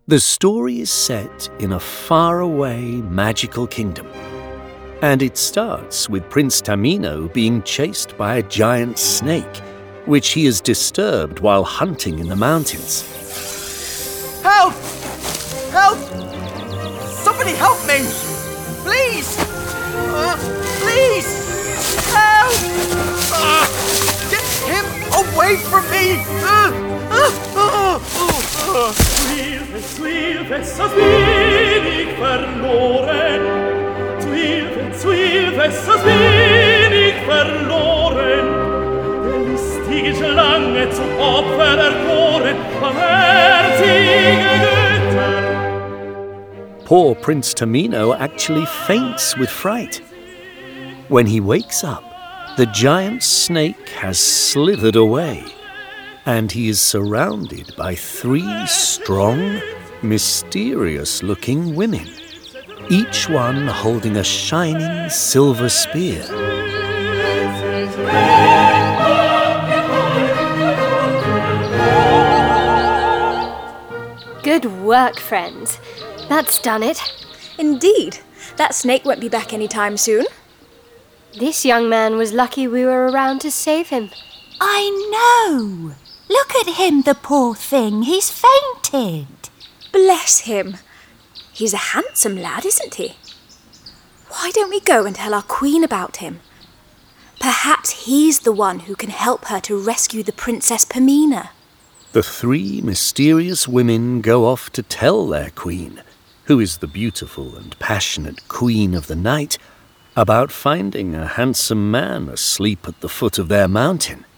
The story is set in a faraway magical kingdom, and it starts with Prince Tamino being chased by a giant snake, which he has disturbed while hunting in the mountains. Help! Help! Somebody help me! Please! Please! Help! Get him away from me! Zu wenig verloren. Zu wenig verloren. Der listige Schlange zum Opfer erkoren, barmherzige Götter. Poor Prince Tamino actually faints with fright. When he wakes up, the giant snake has slithered away, and he is surrounded by 3 strong, mysterious-looking women, each one holding a shining silver spear. Good work, friends. That's done it. Indeed. That snake won't be back anytime soon. This young man was lucky we were around to save him. I know. Look at him, the poor thing. He's fainted. Bless him. He's a handsome lad, isn't he? Why don't we go and tell our queen about him? Perhaps he's the one who can help her to rescue the Princess Pamina. The 3 mysterious women go off to tell their queen, who is the beautiful and passionate queen of the night, about finding a handsome man asleep at the foot of their mountain.